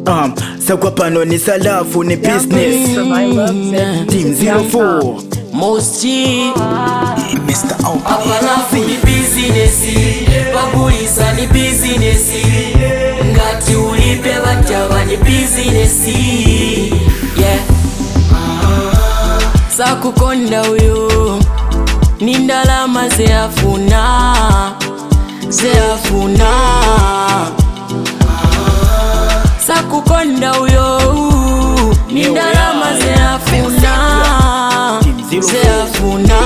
Sakwa pano ni salafu ni business. Team 04 Mosti Mr. Out. Apalafu ni business, babulisa ni business, ngati ulipe bataba ni business. Yeah. Sakukonda uyo ni ndalama zeafuna, zeafuna. Sakukonda uyo ni ndalama zeafuna, zeafuna.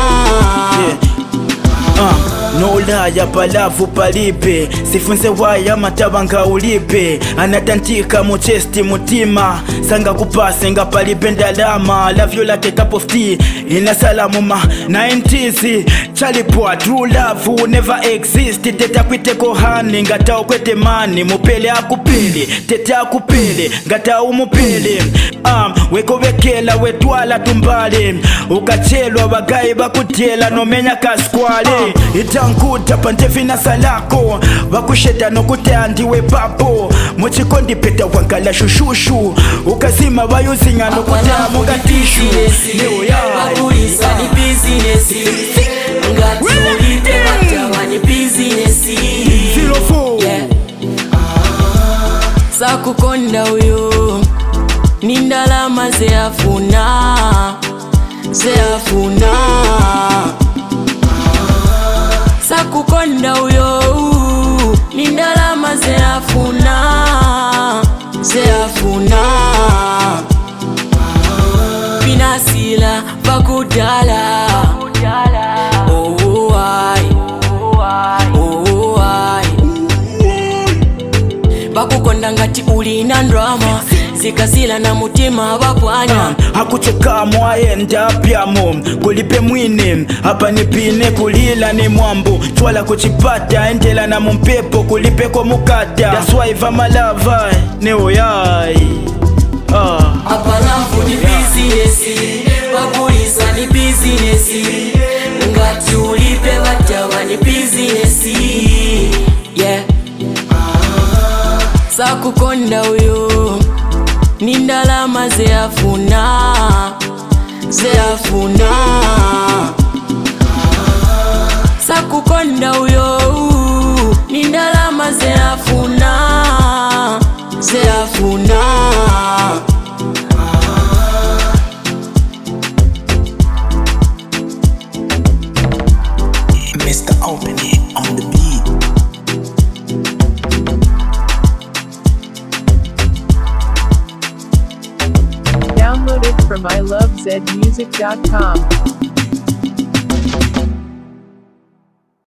No laya palavu palipe, sifunze waya mataba nga ulipe. Anatantika mu chesti mutima, sanga kupase nga palipe ndalama. Love you like a cup of tea, ina salamu ma 90s. Chalipwa true love will never exist. Teta kwite kohani, ngata ukwete mani. Mupele akupele, teta akupele, ngata umupele. Weko wekela wetwala tumbale, ukachelwa bagayi bakutela nomenya kaskwale. Itankuta pantefina salako, bakusheta nokutea ndiwe papo. Muchikondi peta wankala shushushu, ukazima bayuzinga nokutea mugatishu. Babulisa ni business, ngati ulipe bataba ni business. 04 Yeah. Sakukonda uyo ni ndalama zeafuna, zeafuna. Sakukonda uyo ni ndalama zeafuna, zeafuna. Pinasila bakudala, oh ai, oh ai. Bakukonda ngati ulina ndrama, zikasila na mutima bapwanya. Hakuchoka mwaenda pyamo, kulipe mwine hapa nipine kulila ni mwambo. Twala kuchipata endela na mumpepo, kulipe kwa mukata. That's why vamalava neo yai. Apalafu ni business, babulisa ni business, ngati ulipe bataba ni business. Yeah. Sakukonda uyo ni ndalama zeafuna, zeafuna. Sakukonda uyo ni ndalama zeafuna, zeafuna. Mr. Open on the beat. Download it from ilovezmusic.com.